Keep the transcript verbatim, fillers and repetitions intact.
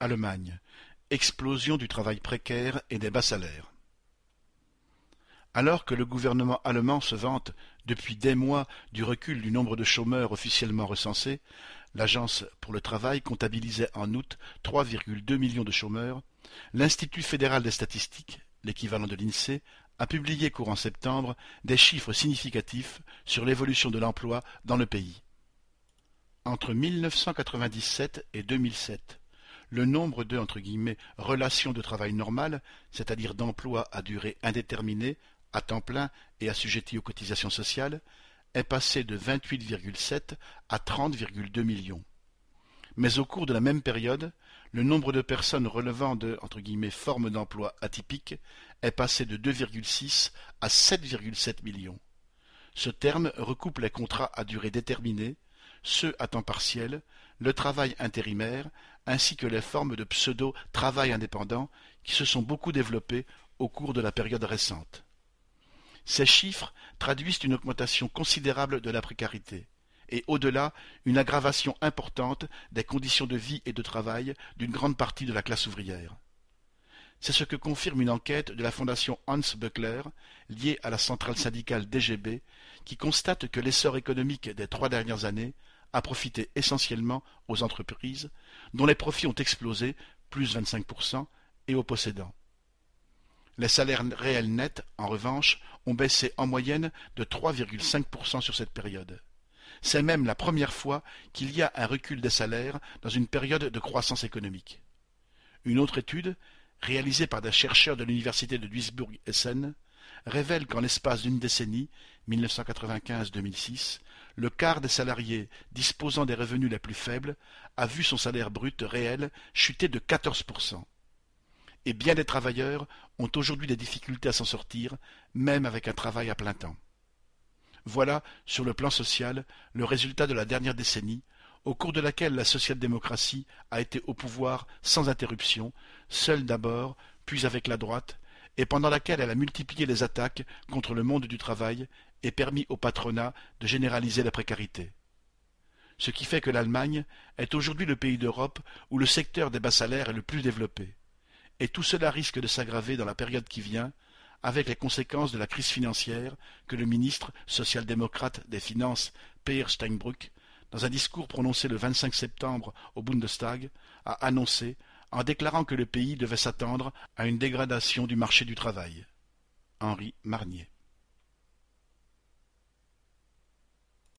Allemagne: explosion du travail précaire et des bas salaires. Alors que le gouvernement allemand se vante depuis des mois du recul du nombre de chômeurs officiellement recensés, l'Agence pour le travail comptabilisait en août trois virgule deux millions de chômeurs, l'Institut fédéral des statistiques, l'équivalent de l'INSEE, a publié courant septembre des chiffres significatifs sur l'évolution de l'emploi dans le pays. Entre mille neuf cent quatre-vingt-dix-sept et deux mille sept, le nombre de entre guillemets, relations de travail normales, c'est-à-dire d'emplois à durée indéterminée, à temps plein et assujettis aux cotisations sociales, est passé de vingt-huit virgule sept à trente virgule deux millions. Mais au cours de la même période, le nombre de personnes relevant de entre guillemets, formes d'emploi atypiques est passé de deux virgule six à sept virgule sept millions. Ce terme recoupe les contrats à durée déterminée, ceux à temps partiel, le travail intérimaire, ainsi que les formes de pseudo-travail indépendant qui se sont beaucoup développées au cours de la période récente. Ces chiffres traduisent une augmentation considérable de la précarité et, au-delà, une aggravation importante des conditions de vie et de travail d'une grande partie de la classe ouvrière. C'est ce que confirme une enquête de la fondation Hans Böckler, liée à la centrale syndicale D G B, qui constate que l'essor économique des trois dernières années a profité essentiellement aux entreprises, dont les profits ont explosé, plus vingt-cinq pour cent, et aux possédants. Les salaires réels nets, en revanche, ont baissé en moyenne de trois virgule cinq pour cent sur cette période. C'est même la première fois qu'il y a un recul des salaires dans une période de croissance économique. Une autre étude, réalisée par des chercheurs de l'université de Duisburg-Essen, révèle qu'en l'espace d'une décennie, mille neuf cent quatre-vingt-quinze à deux mille six, le quart des salariés disposant des revenus les plus faibles a vu son salaire brut réel chuter de quatorze pour cent. Et bien des travailleurs ont aujourd'hui des difficultés à s'en sortir, même avec un travail à plein temps. Voilà, sur le plan social, le résultat de la dernière décennie, au cours de laquelle la social-démocratie a été au pouvoir sans interruption, seule d'abord, puis avec la droite, et pendant laquelle elle a multiplié les attaques contre le monde du travail et permis au patronat de généraliser la précarité. Ce qui fait que l'Allemagne est aujourd'hui le pays d'Europe où le secteur des bas salaires est le plus développé. Et tout cela risque de s'aggraver dans la période qui vient, avec les conséquences de la crise financière que le ministre social-démocrate des Finances, Peer Steinbrück, dans un discours prononcé le vingt-cinq septembre au Bundestag, a annoncé en déclarant que le pays devait s'attendre à une dégradation du marché du travail. Henri Marnier.